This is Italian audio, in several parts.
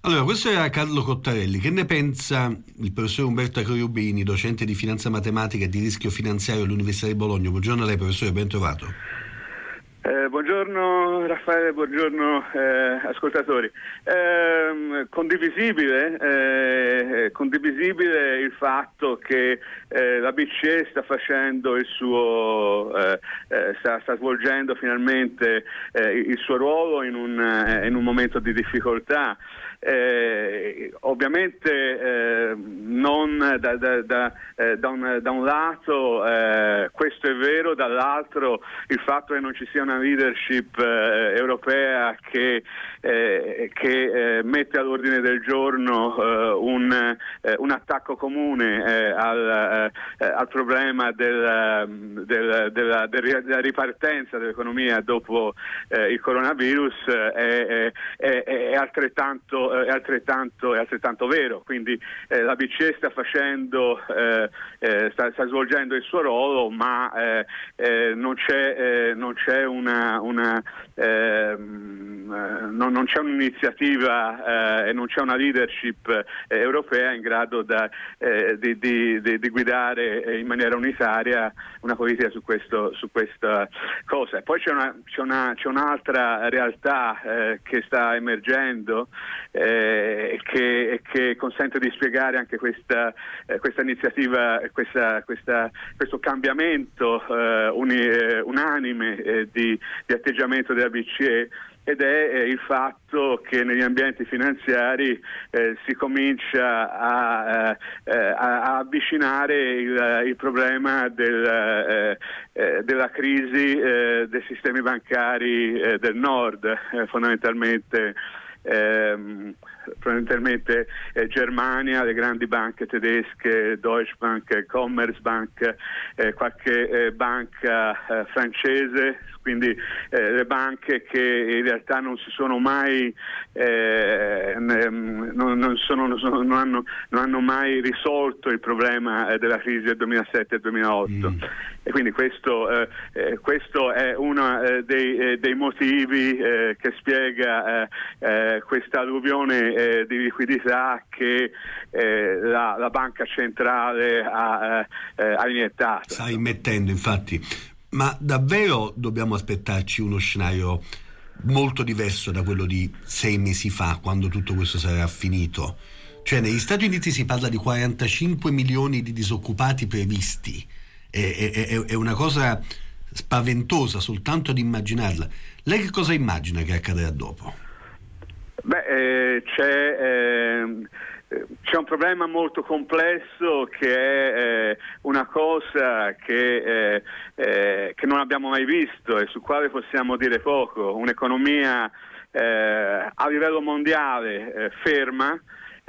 Allora, questo era Carlo Cottarelli. Che ne pensa il professor Umberto Acroiubini, docente di finanza matematica e di rischio finanziario all'Università di Bologna? Buongiorno a lei, professore, ben trovato. Buongiorno Raffaele, buongiorno ascoltatori. Condivisibile il fatto che la BCE sta facendo il suo sta svolgendo finalmente il suo ruolo in un momento di difficoltà. Ovviamente non da un lato questo è vero, dall'altro il fatto che non ci sia una leadership europea che mette all'ordine del giorno un attacco comune al problema della ripartenza dell'economia dopo il coronavirus è altrettanto vero. Quindi la BCE sta svolgendo il suo ruolo, ma non c'è un'iniziativa e non c'è una leadership europea in grado di guidare in maniera unitaria una politica su questa cosa. E poi c'è un'altra realtà che sta emergendo che consente di spiegare anche questa iniziativa, questo cambiamento unanime di atteggiamento della BCE, ed è il fatto che negli ambienti finanziari si comincia a avvicinare il problema della crisi dei sistemi bancari del nord, fondamentalmente Germania, le grandi banche tedesche, Deutsche Bank, Commerzbank, qualche banca francese, quindi le banche che in realtà non si sono mai non hanno mai risolto il problema della crisi del 2007 e 2008. E quindi questo è uno dei motivi che spiega questa alluvione di liquidità che la banca centrale ha iniettato. Sta immettendo, infatti. Ma davvero dobbiamo aspettarci uno scenario molto diverso da quello di 6 mesi fa, quando tutto questo sarà finito? Cioè, negli Stati Uniti si parla di 45 milioni di disoccupati previsti. È una cosa spaventosa soltanto ad immaginarla. Lei che cosa immagina che accadrà dopo? C'è un problema molto complesso che è una cosa che non abbiamo mai visto e su quale possiamo dire poco. Un'economia a livello mondiale ferma,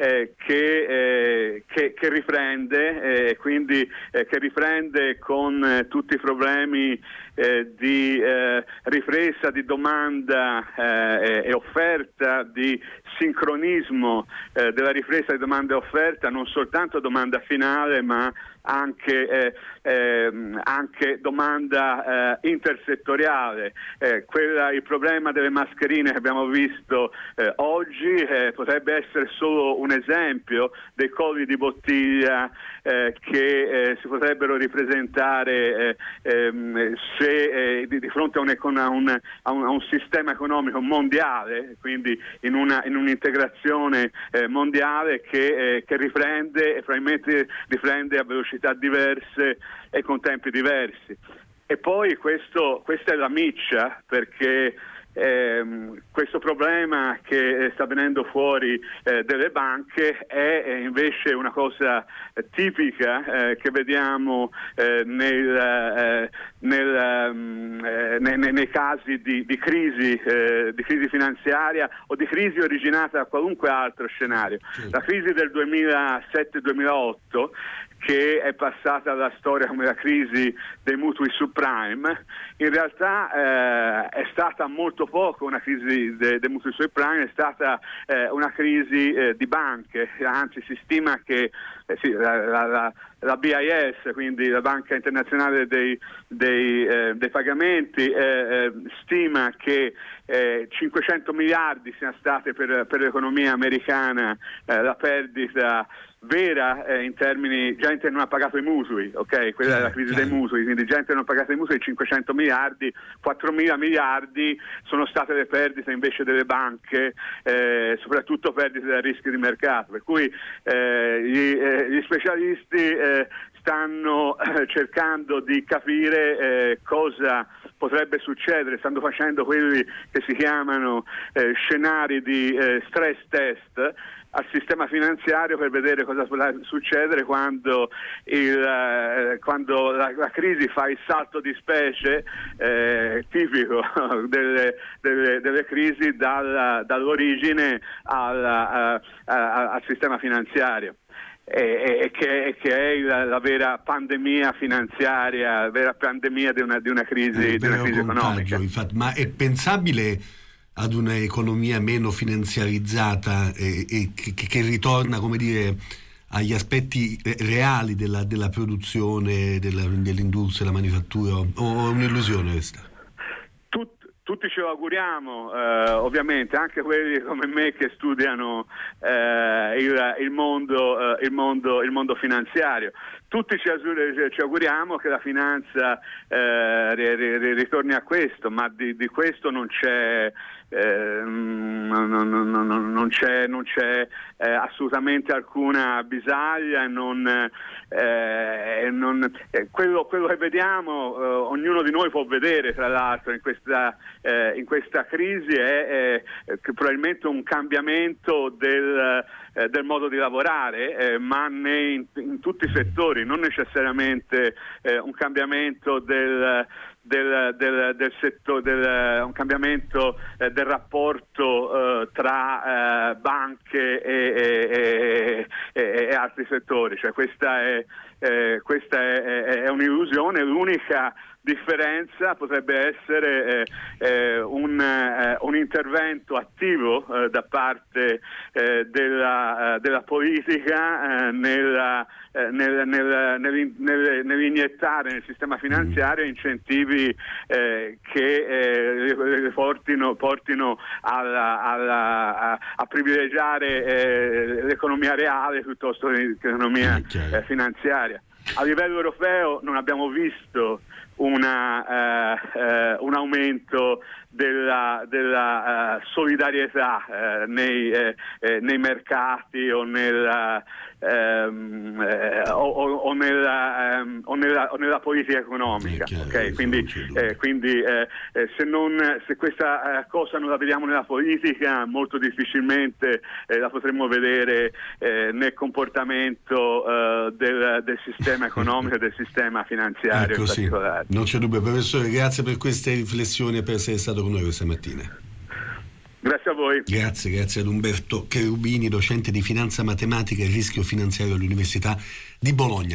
che riprende, quindi che riprende con tutti i problemi di ripresa di domanda e offerta, di sincronismo della ripresa di domanda e offerta, non soltanto domanda finale ma anche domanda intersettoriale. Il problema delle mascherine che abbiamo visto oggi potrebbe essere solo un esempio dei colli di bottiglia che si potrebbero ripresentare se di fronte a un sistema economico mondiale, quindi in un'integrazione mondiale che riprende e probabilmente riprende a velocità diverse e con tempi diversi. E poi questa è la miccia, perché questo problema che sta venendo fuori delle banche è invece una cosa tipica che vediamo nei casi di crisi finanziaria o di crisi originata da qualunque altro scenario. La crisi del 2007-2008, che è passata alla storia come la crisi dei mutui subprime, in realtà è stata molto poco una crisi dei mutui subprime, è stata una crisi di banche. Anzi, si stima che la BIS, quindi la Banca Internazionale dei Pagamenti, stima che 500 miliardi sia state per l'economia americana la perdita vera, in termini, gente non ha pagato i mutui, ok? Quella è la crisi dei mutui, quindi gente non ha pagato i mutui, 500 miliardi, 4.000 miliardi sono state le perdite invece delle banche, soprattutto perdite da rischi di mercato, per cui gli specialisti stanno cercando di capire cosa potrebbe succedere, stanno facendo quelli che si chiamano scenari di stress test al sistema finanziario per vedere cosa potrà succedere quando la crisi fa il salto di specie tipico delle crisi dall'origine al sistema finanziario. Che è la vera pandemia finanziaria, la vera pandemia di una crisi economica. Infatti, ma è pensabile ad un'economia meno finanziarizzata e che ritorna, come dire, agli aspetti reali della produzione, dell'industria, della manifattura, o è un'illusione questa? Tutti ce lo auguriamo, ovviamente, anche quelli come me che studiano il mondo finanziario. Tutti ci auguriamo che la finanza ritorni a questo, ma di questo non c'è assolutamente alcuna bisaglia, quello che vediamo, ognuno di noi può vedere, tra l'altro, in questa crisi è probabilmente un cambiamento del modo di lavorare, ma in tutti i settori, non necessariamente un cambiamento del settore, un cambiamento del rapporto tra banche e altri settori, cioè questa è un'illusione. L'unica differenza potrebbe essere un intervento attivo da parte della politica nell'iniettare nel sistema finanziario incentivi che portino a privilegiare l'economia reale piuttosto che l'economia finanziaria. A livello europeo non abbiamo visto un aumento della solidarietà nei mercati o nella politica economica. Okay? Quindi se questa cosa non la vediamo nella politica, molto difficilmente la potremmo vedere nel comportamento del sistema economico e del sistema finanziario in particolare. Non c'è dubbio. Professore, grazie per queste riflessioni e per essere stato con noi questa mattina. Grazie a voi. Grazie ad Umberto Cherubini, docente di finanza matematica e rischio finanziario all'Università di Bologna.